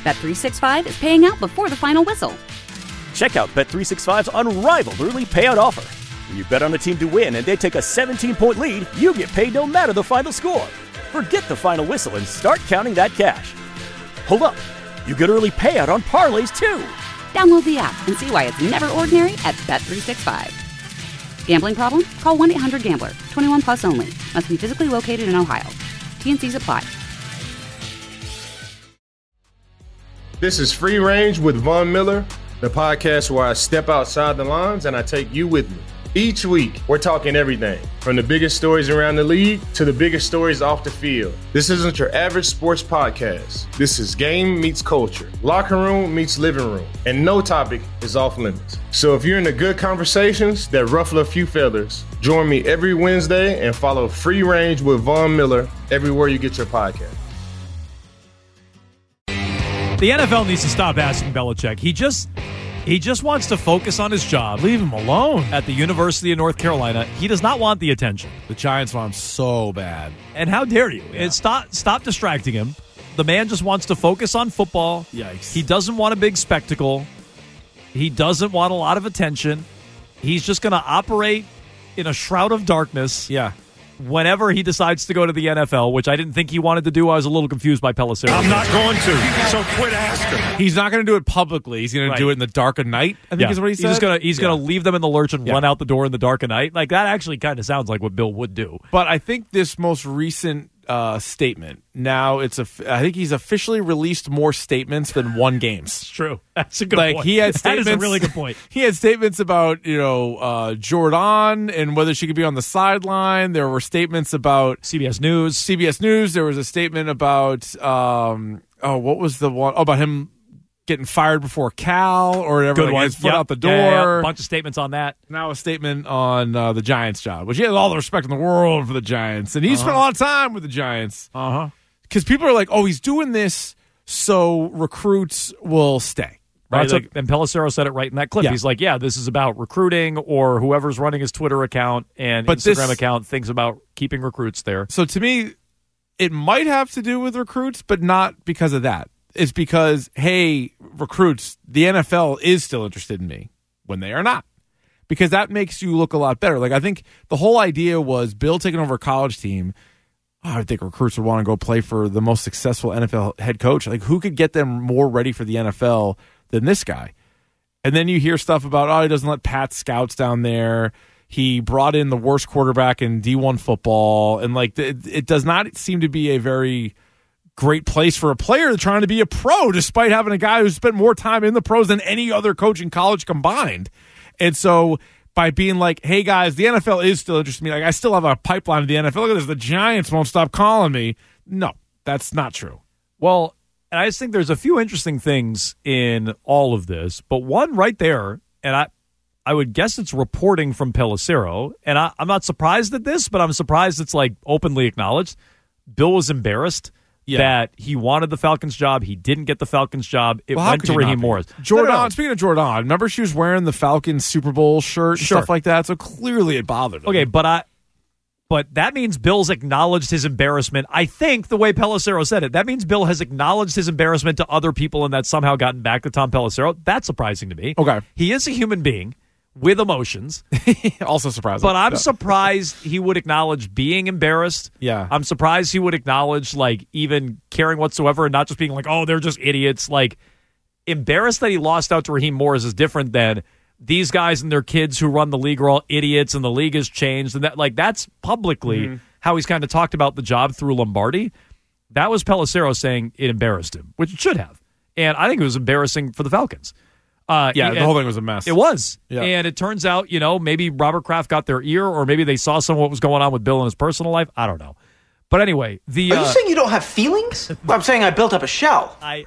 Bet365 is paying out before the final whistle. Check out Bet365's unrivaled early payout offer. When you bet on a team to win and they take a 17-point lead, you get paid no matter the final score. Forget the final whistle and start counting that cash. Hold up. You get early payout on parlays, too. Download the app and see why it's never ordinary at Bet365. Gambling problem? Call 1-800-GAMBLER. 21 plus only. Must be physically located in Ohio. T&Cs apply. This is Free Range with Von Miller, the podcast where I step outside the lines and I take you with me. Each week, we're talking everything from the biggest stories around the league to the biggest stories off the field. This isn't your average sports podcast. This is game meets culture, locker room meets living room, and no topic is off limits. So if you're into good conversations that ruffle a few feathers, join me every Wednesday and follow Free Range with Von Miller everywhere you get your podcast. The NFL needs to stop asking Belichick. He just wants to focus on his job. Leave him alone. At the University of North Carolina. He does not want the attention. The Giants want him so bad. And how dare you? Yeah. Stop distracting him. The man just wants to focus on football. Yikes. He doesn't want a big spectacle. He doesn't want a lot of attention. He's just going to operate in a shroud of darkness. Yeah. Whenever he decides to go to the NFL, which I didn't think he wanted to do. I was a little confused by Pelissero. I'm not going to, so quit asking. He's not going to do it publicly. He's going to do it in the dark of night, I think is what he said. He's going to leave them in the lurch and run out the door in the dark of night. Like, that actually kind of sounds like what Bill would do. But I think this most recent statement, now I think he's officially released more statements than won games. It's true. That's a good point. He had statements, that is a really good point. He had statements about, Jordan and whether she could be on the sideline. There were statements about CBS News. There was a statement about, what was the one? Oh, about him getting fired before Cal or whatever. Good one. His foot out the door. Yeah. A bunch of statements on that. Now a statement on the Giants job, which he has all the respect in the world for the Giants. And he spent a lot of time with the Giants. Because people are like, oh, he's doing this so recruits will stay. Right? And Pelissero said it right in that clip. Yeah. He's like, this is about recruiting, or whoever's running his Twitter account and Instagram account thinks about keeping recruits there. So to me, it might have to do with recruits, but not because of that. It's because, hey, recruits, the NFL is still interested in me when they are not. Because that makes you look a lot better. Like, I think the whole idea was Bill taking over a college team. I think recruits would want to go play for the most successful NFL head coach. Like, who could get them more ready for the NFL than this guy? And then you hear stuff about, he doesn't let Pat scouts down there. He brought in the worst quarterback in D1 football. And, like, it does not seem to be a very great place for a player trying to be a pro, despite having a guy who spent more time in the pros than any other coach in college combined. And so by being like, hey, guys, the NFL is still interested in me. Like, I still have a pipeline to the NFL. Look at this. The Giants won't stop calling me. No, that's not true. Well, and I just think there's a few interesting things in all of this, but one right there, and I would guess it's reporting from Pelissero, and I'm not surprised at this, but I'm surprised it's like openly acknowledged. Bill was embarrassed that he wanted the Falcons job. He didn't get the Falcons job. It went to Raheem Morris. Jordan, speaking of Jordan, remember she was wearing the Falcons Super Bowl shirt and stuff like that? So clearly it bothered him. Okay, but that means Bill's acknowledged his embarrassment. I think the way Pelissero said it, that means Bill has acknowledged his embarrassment to other people and that's somehow gotten back to Tom Pelissero. That's surprising to me. Okay. He is a human being with emotions. Also surprising. But I'm surprised he would acknowledge being embarrassed. Yeah. I'm surprised he would acknowledge, like, even caring whatsoever and not just being like, oh, they're just idiots. Like, embarrassed that he lost out to Raheem Morris is different than these guys and their kids who run the league are all idiots and the league has changed. And that's publicly how he's kind of talked about the job through Lombardi. That was Pelissero saying it embarrassed him, which it should have. And I think it was embarrassing for the Falcons. The whole thing was a mess. It was. Yeah. And it turns out, maybe Robert Kraft got their ear or maybe they saw some of what was going on with Bill in his personal life. I don't know. But anyway, Are you saying you don't have feelings? I'm saying I built up a shell. I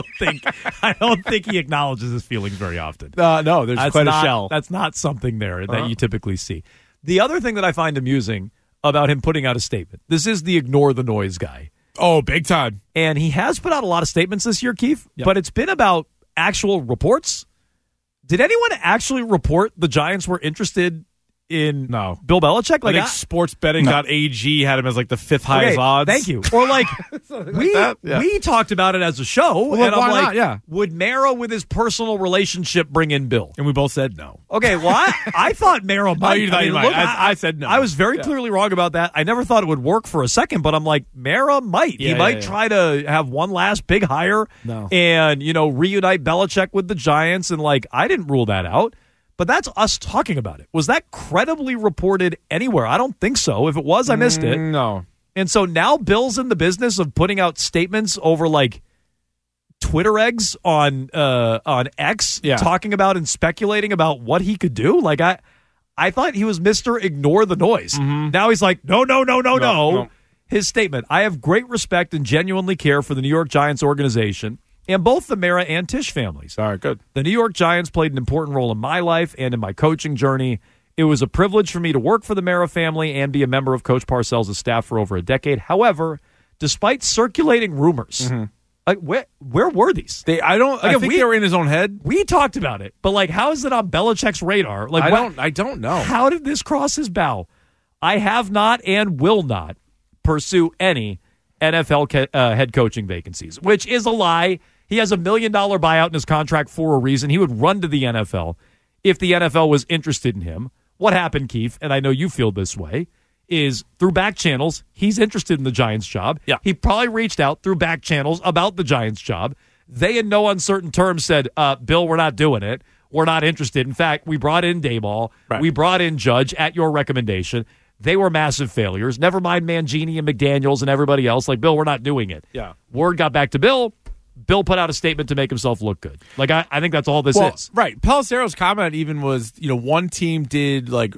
don't think he acknowledges his feelings very often. No, there's quite a shell. That's not something there that you typically see. The other thing that I find amusing about him putting out a statement, this is the ignore the noise guy. Oh, big time. And he has put out a lot of statements this year, Keith, but it's been about actual reports. Did anyone actually report the Giants were interested in No. Bill Belichick? I think sportsbetting.ag had him as like the fifth highest odds. Thank you. Or like that? Yeah. we talked about it as a show, Well, and I'm why like, not? Yeah. would Mara with his personal relationship bring in Bill? And we both said no. Okay, well, I thought Mara might. you thought you might. I said no. I was very clearly wrong about that. I never thought it would work for a second, but I'm like, Mara might. He might try to have one last big hire and, reunite Belichick with the Giants. And, like, I didn't rule that out. But that's us talking about it. Was that credibly reported anywhere? I don't think so. If it was, I missed it. No. And so now Bill's in the business of putting out statements over, like, Twitter eggs on X, talking about and speculating about what he could do. Like, I thought he was Mr. Ignore the Noise. Mm-hmm. Now he's like, no. His statement, I have great respect and genuinely care for the New York Giants organization and both the Mara and Tisch families. All right, good. The New York Giants played an important role in my life and in my coaching journey. It was a privilege for me to work for the Mara family and be a member of Coach Parcells' staff for over a decade. However, despite circulating rumors, like where were these? I think they were in his own head. We talked about it, but like, how is it on Belichick's radar? Like, I don't know. How did this cross his bow? I have not and will not pursue any NFL head coaching vacancies, which is a lie. He has $1 million buyout in his contract for a reason. He would run to the NFL if the NFL was interested in him. What happened, Keith, and I know you feel this way, is through back channels, he's interested in the Giants job. Yeah. He probably reached out through back channels about the Giants job. They, in no uncertain terms, said, Bill, we're not doing it. We're not interested. In fact, we brought in Dayball. Right. We brought in Judge at your recommendation. They were massive failures. Never mind Mangini and McDaniels and everybody else. Like, Bill, we're not doing it. Yeah. Word got back to Bill. Bill put out a statement to make himself look good. Like, I think that's all this is. Right. Pelissero's comment even was, one team did, like,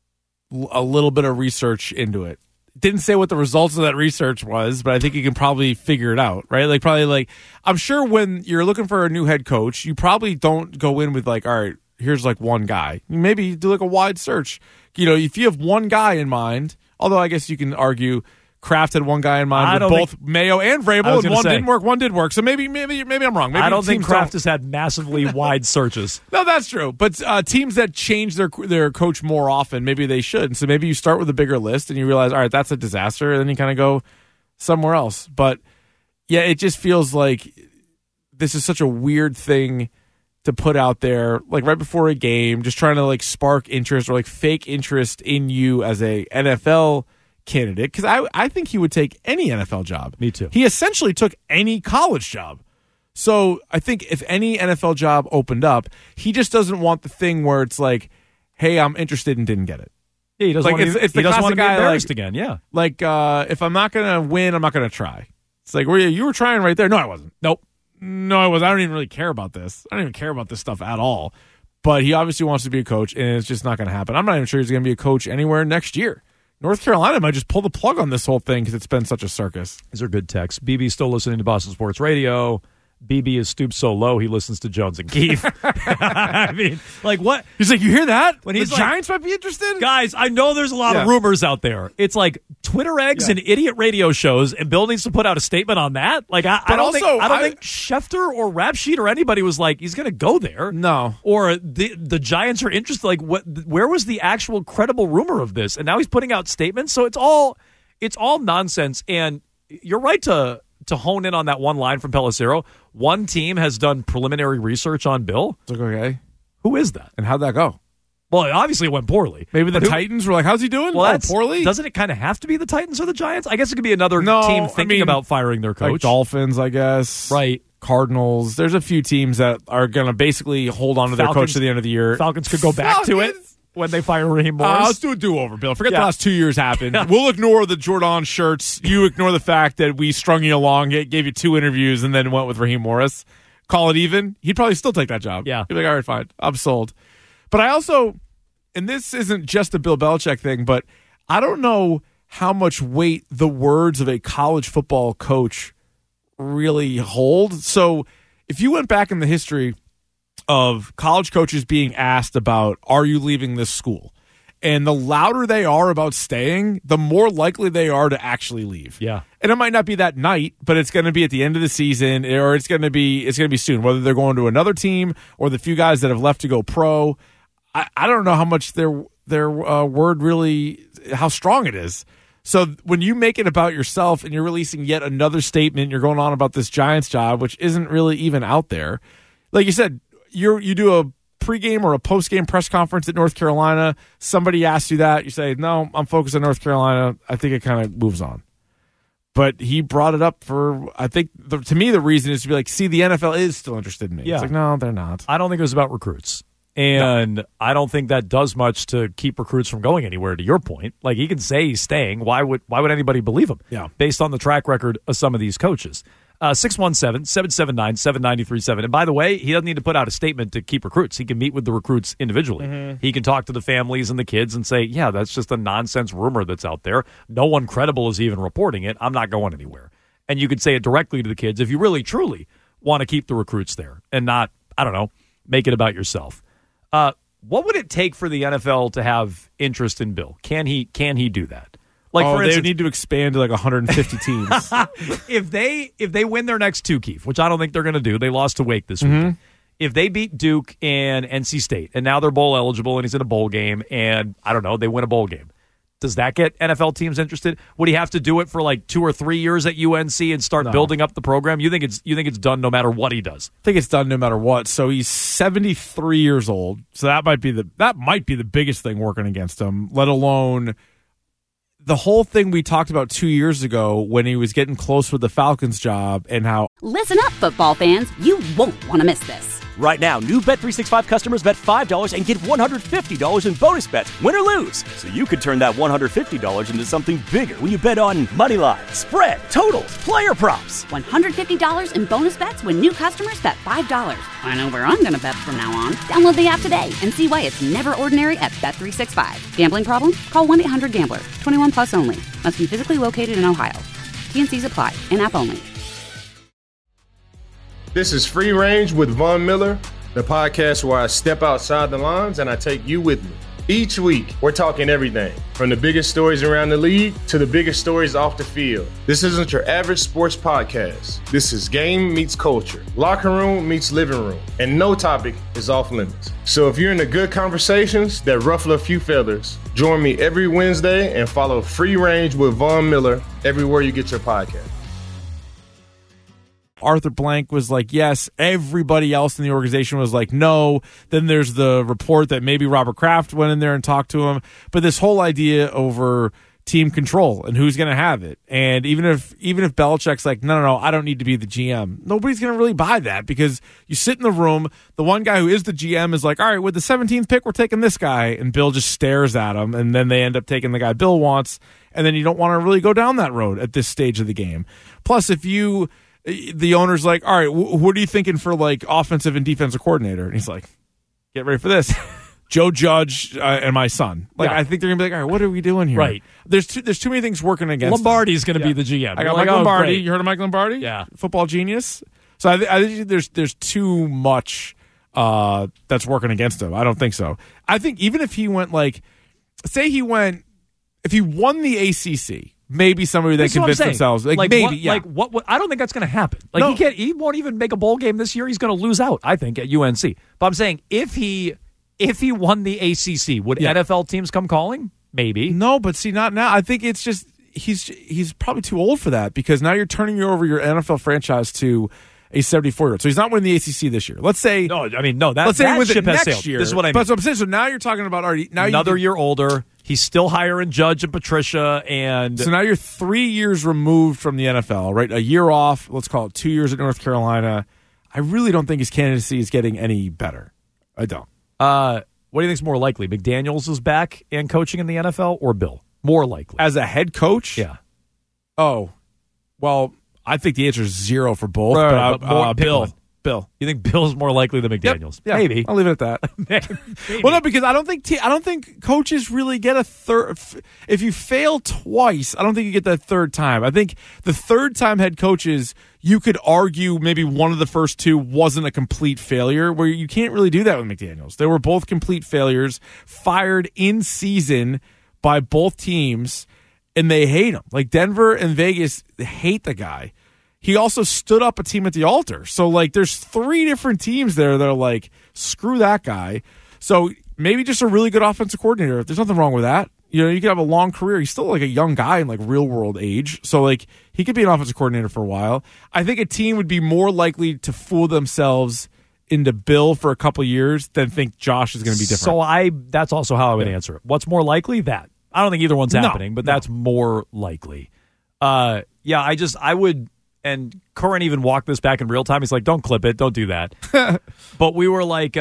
a little bit of research into it. Didn't say what the results of that research was, but I think you can probably figure it out, right? Like, I'm sure when you're looking for a new head coach, you probably don't go in with, like, all right, here's, like, one guy. Maybe you do, like, a wide search. If you have one guy in mind, although I guess you can argue Kraft had one guy in mind with both Mayo and Vrabel, and one didn't work. So maybe I'm wrong. Maybe I don't think Kraft has had massively wide searches. No, that's true. But teams that change their coach more often, maybe they should. And so maybe you start with a bigger list and you realize, all right, that's a disaster, and then you kind of go somewhere else. But yeah, it just feels like this is such a weird thing to put out there, like right before a game, just trying to like spark interest or like fake interest in you as a NFL candidate, because I think he would take any NFL job. Me too. He essentially took any college job. So I think if any NFL job opened up, he just doesn't want the thing where it's like, hey, I'm interested and didn't get it. Yeah, he doesn't like, want to, he doesn't want to be embarrassed again. Yeah. Like, if I'm not going to win, I'm not going to try. It's like, you were trying right there. No, I wasn't. Nope. No, I wasn't. I don't even really care about this. I don't even care about this stuff at all. But he obviously wants to be a coach, and it's just not going to happen. I'm not even sure he's going to be a coach anywhere next year. North Carolina might just pull the plug on this whole thing because it's been such a circus. These are good texts. BB's still listening to Boston Sports Radio. BB is stooped so low he listens to Jones and Keefe. I mean, like what? He's like, you hear that? When the he's Giants might be interested? Guys, I know there's a lot of rumors out there. It's like Twitter eggs and idiot radio shows, and Bill needs to put out a statement on that. Like, I don't think Schefter or Rap Sheet or anybody was like, he's going to go there. No. Or the Giants are interested. Like, where was the actual credible rumor of this? And now he's putting out statements. So it's all nonsense. And you're right to hone in on that one line from Pelissero. One team has done preliminary research on Bill. It's like, okay. Who is that? And how'd that go? Well, obviously it went poorly. Maybe the Titans were like, how's he doing? Well, poorly? Doesn't it kind of have to be the Titans or the Giants? I guess it could be another team thinking about firing their coach. Like Dolphins, I guess. Right. Cardinals. There's a few teams that are going to basically hold on to their coach to the end of the year. Falcons could go back to it when they fire Raheem Morris. Let's do a do-over, Bill. Forget the last 2 years happened. We'll ignore the Jordan shirts. You ignore the fact that we strung you along, gave you 2 interviews, and then went with Raheem Morris. Call it even. He'd probably still take that job. Yeah. He'd be like, all right, fine. I'm sold. But I also, and this isn't just a Bill Belichick thing, but I don't know how much weight the words of a college football coach really hold. So if you went back in the history of college coaches being asked about, are you leaving this school? And the louder they are about staying, the more likely they are to actually leave. Yeah. And it might not be that night, but it's going to be at the end of the season, or it's going to be soon, whether they're going to another team or the few guys that have left to go pro. I don't know how much their word really, how strong it is. So when you make it about yourself and you're releasing yet another statement, you're going on about this Giants job, which isn't really even out there. Like you said, you do a pregame or a postgame press conference at North Carolina. Somebody asks you that. You say, no, I'm focused on North Carolina. I think it kind of moves on. But he brought it up for, I think, to me, the reason is to be like, see, the NFL is still interested in me. Yeah. It's like, no, they're not. I don't think it was about recruits. And I don't think that does much to keep recruits from going anywhere, to your point. Like, he can say he's staying. Why would anybody believe him? Yeah. Based on the track record of some of these coaches. 617-779-7937. And by the way, he doesn't need to put out a statement to keep recruits. He can meet with the recruits individually. Mm-hmm. He can talk to the families and the kids and say, yeah, that's just a nonsense rumor that's out there. No one credible is even reporting it. I'm not going anywhere. And you could say it directly to the kids if you really, truly want to keep the recruits there and not, I don't know, make it about yourself. What would it take for the NFL to have interest in Bill? Can he do that? Like, for instance, they need to expand to like 150 teams. If they win their next two, Keith, which I don't think they're going to do, they lost to Wake this week. If they beat Duke and NC State, and now they're bowl eligible, and he's in a bowl game, and I don't know, they win a bowl game. Does that get NFL teams interested? Would he have to do it for like 2 or 3 years at UNC and start building up the program? You think it's done no matter what he does? I think it's done no matter what. So he's 73 years old. So that might be the biggest thing working against him, let alone the whole thing we talked about 2 years ago when he was getting close with the Falcons job and how. Listen up, football fans. You won't want to miss this. Right now, new Bet365 customers bet $5 and get $150 in bonus bets, win or lose. So you could turn that $150 into something bigger when you bet on money line, spread, totals, player props. $150 in bonus bets when new customers bet $5. I know where I'm going to bet from now on. Download the app today and see why it's never ordinary at Bet365. Gambling problem? Call 1-800-GAMBLER. 21 plus only. Must be physically located in Ohio. T&Cs apply. In-app only. This is Free Range with Von Miller, the podcast where I step outside the lines and I take you with me. Each week, we're talking everything from the biggest stories around the league to the biggest stories off the field. This isn't your average sports podcast. This is game meets culture, locker room meets living room, and no topic is off limits. So if you're into good conversations that ruffle a few feathers, join me every Wednesday and follow Free Range with Von Miller everywhere you get your podcast. Arthur Blank was like, yes. Everybody else in the organization was like, no. Then there's the report that maybe Robert Kraft went in there and talked to him. But this whole idea over team control and who's going to have it. And even if Belichick's like, no, I don't need to be the GM. Nobody's going to really buy that because you sit in the room. The one guy who is the GM is like, all right, with the 17th pick, we're taking this guy. And Bill just stares at him. And then they end up taking the guy Bill wants. And then you don't want to really go down that road at this stage of the game. Plus, if the owner's like, all right, what are you thinking for like offensive and defensive coordinator? And he's like, get ready for this. Joe Judge and my son. Like, yeah. I think they're gonna be like, all right, what are we doing here? Right. There's too many things working against Lombardi's going to be the GM. I got Mike Lombardi. You heard of Mike Lombardi? Yeah. Football genius. So I think there's too much that's working against him. I don't think so. I think even if he went if he won the ACC. Maybe somebody that convinced themselves. Maybe, yeah. What? I don't think that's going to happen. He won't even make a bowl game this year. He's going to lose out, I think, at UNC. But I'm saying if he won the ACC, would NFL teams come calling? Maybe. No, but see, not now. I think it's just he's probably too old for that because now you're turning over your NFL franchise to a 74-year-old. So he's not winning the ACC this year. Let's say let's say he wins it next year. This is what I mean. But so I'm saying, so now you're talking about another year older. He's still hiring Judge and Patricia, and so now you're 3 years removed from the NFL, right? A year off. Let's call it 2 years at North Carolina. I really don't think his candidacy is getting any better. I don't. What do you think is more likely? McDaniels is back and coaching in the NFL, or Bill? More likely as a head coach. Yeah. Oh, well, I think the answer is 0 for both. But Bill. You think Bill's more likely than McDaniels? Yep. Maybe. I'll leave it at that. Maybe. Well, no, because I don't think coaches really get a third. If you fail twice, I don't think you get that third time. I think the third time head coaches, you could argue maybe one of the first two wasn't a complete failure, where you can't really do that with McDaniels. They were both complete failures, fired in season by both teams, and they hate him. Like Denver and Vegas hate the guy. He also stood up a team at the altar. So, there's 3 different teams there that are like, screw that guy. So, maybe just a really good offensive coordinator. There's nothing wrong with that. You know, you could have a long career. He's still like a young guy in like real world age. So like he could be an offensive coordinator for a while. I think a team would be more likely to fool themselves into Bill for a couple of years than think Josh is going to be different. So that's also how I would answer it. What's more likely? That. I don't think either one's happening, but that's more likely. I would, and Curran even walked this back in real time. He's like, don't clip it. Don't do that. But we were like,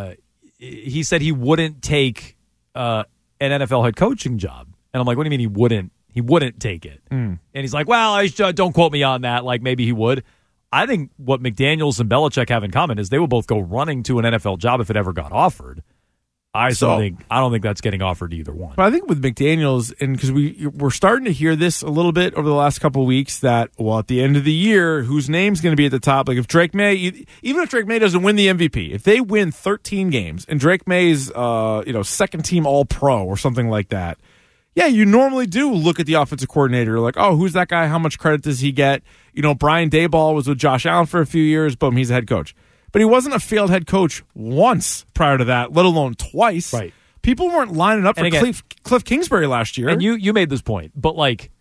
he said he wouldn't take an NFL head coaching job. And I'm like, what do you mean he wouldn't? He wouldn't take it. And he's like, well, don't quote me on that. Like maybe he would. I think what McDaniels and Belichick have in common is they will both go running to an NFL job if it ever got offered. I don't think that's getting offered to either one. But I think with McDaniels, and because we're starting to hear this a little bit over the last couple of weeks, that at the end of the year, whose name's going to be at the top? Like if Drake May, even if Drake May doesn't win the MVP, if they win 13 games and Drake May's second team All Pro or something like that, yeah, you normally do look at the offensive coordinator like, oh, who's that guy? How much credit does he get? You know, Brian Daboll was with Josh Allen for a few years. Boom, he's a head coach. But he wasn't a failed head coach once prior to that, let alone twice. Right. People weren't lining up for Cliff Kingsbury last year. And you made this point, but like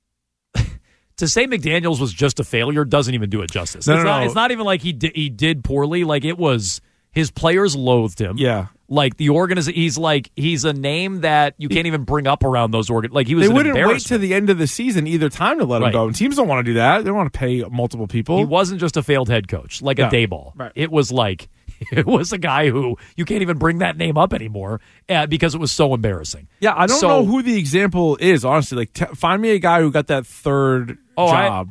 to say McDaniels was just a failure doesn't even do it justice. No. It's not even like he did poorly. Like it was his players loathed him. Yeah. Like the organization, he's a name that you can't even bring up around those like he was. They an wouldn't wait embarrassment. to the end of the season either time to let him go. And teams don't want to do that. They don't want to pay multiple people. He wasn't just a failed head coach, like a Daboll. Right. It was like it was a guy who you can't even bring that name up anymore because it was so embarrassing. Yeah, I don't know who the example is. Honestly, like find me a guy who got that third job.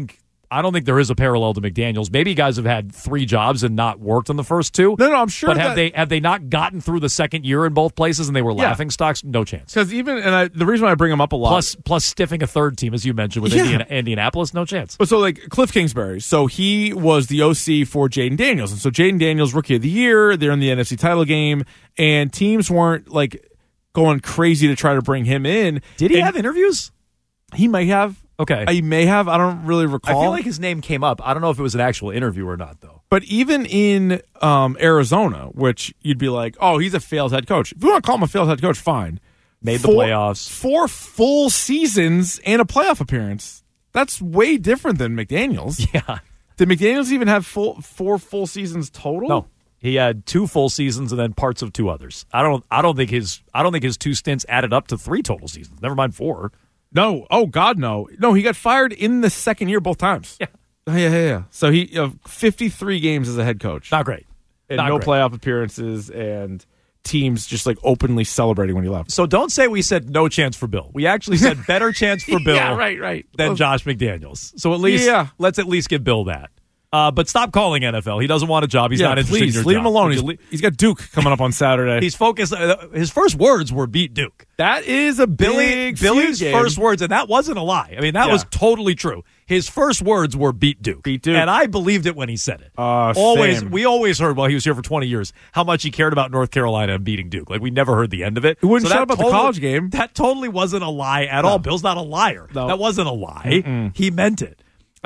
I don't think there is a parallel to McDaniels. Maybe guys have had 3 jobs and not worked on the first 2. No, I'm sure. But have they not gotten through the second year in both places and they were laughing stocks? No chance. Because the reason why I bring him up a lot, plus stiffing a third team as you mentioned with Indianapolis, no chance. But so like Cliff Kingsbury, so he was the OC for Jaden Daniels, and so Jaden Daniels Rookie of the Year. They're in the NFC title game, and teams weren't like going crazy to try to bring him in. Did he have interviews? He might have. Okay. He may have. I don't really recall. I feel like his name came up. I don't know if it was an actual interview or not, though. But even in Arizona, which you'd be like, oh, he's a failed head coach. If you want to call him a failed head coach, fine. Made the playoffs. 4 full seasons and a playoff appearance. That's way different than McDaniels. Yeah. Did McDaniels even have 4 full seasons total? No. He had 2 full seasons and then parts of 2 others. I don't think his 2 stints added up to 3 total seasons. Never mind 4. No. Oh, God, no. No, he got fired in the second year both times. Yeah. Yeah. So he 53 games as a head coach. Not great. And no playoff appearances and teams just like openly celebrating when he left. So don't say we said no chance for Bill. We actually said better chance for Bill right. than Josh McDaniels. So at least let's at least give Bill that. But stop calling NFL. He doesn't want a job. He's not interested in your leave job. him alone. He's got Duke coming up on Saturday. He's focused. His first words were beat Duke. That is a Billy's first words, and that wasn't a lie. I mean, that was totally true. His first words were beat Duke. And I believed it when he said it. We always heard while he was here for 20 years how much he cared about North Carolina and beating Duke. Like we never heard the end of it. He wouldn't shut about the college game. That totally wasn't a lie at all. Bill's not a liar. No. That wasn't a lie. He meant it.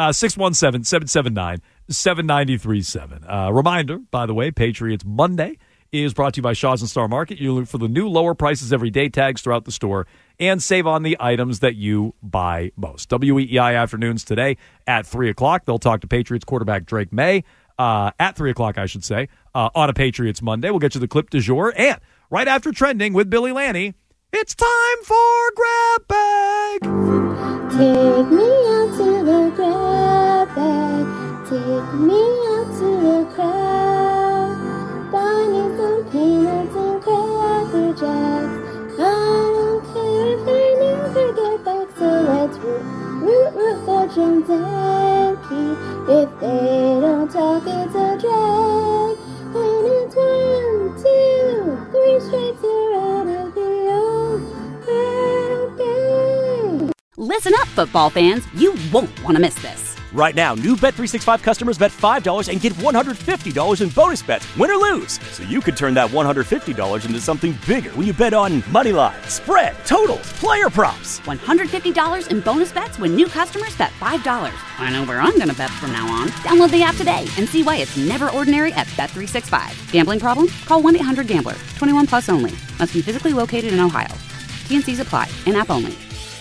617-779-7937. Reminder, by the way, Patriots Monday is brought to you by Shaw's and Star Market. You look for the new lower prices every day tags throughout the store and save on the items that you buy most. WEEI afternoons today at 3 o'clock. They'll talk to Patriots quarterback Drake May at 3 o'clock, I should say, on a Patriots Monday. We'll get you the clip du jour. And right after Trending with Billy Lanny, it's time for Grab Bag. Take me out to the grab bag. Take me out to the crowd. Buy me some peanuts and Cracker Jacks. I don't care if they never get back. So let's root for Jones and Pete. If they don't talk, it's a drag. And it's 1, 2, 3 strikes, you're out of the old grab bag. Listen up, football fans. You won't want to miss this. Right now, new Bet365 customers bet $5 and get $150 in bonus bets, win or lose. So you could turn that $150 into something bigger when you bet on moneyline, spread, totals, player props. $150 in bonus bets when new customers bet $5. I know where I'm going to bet from now on. Download the app today and see why it's never ordinary at Bet365. Gambling problem? Call 1-800-GAMBLER. 21 plus only. Must be physically located in Ohio. T&Cs apply. In-app only.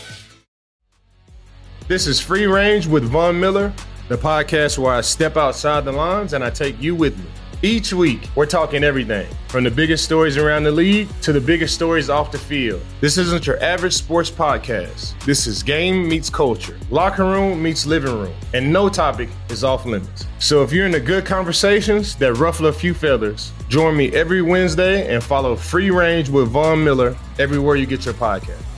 This is Free Range with Von Miller, the podcast where I step outside the lines and I take you with me. Each week, we're talking everything from the biggest stories around the league to the biggest stories off the field. This isn't your average sports podcast. This is game meets culture, locker room meets living room, and no topic is off limits. So if you're into good conversations that ruffle a few feathers, join me every Wednesday and follow Free Range with Von Miller everywhere you get your podcast.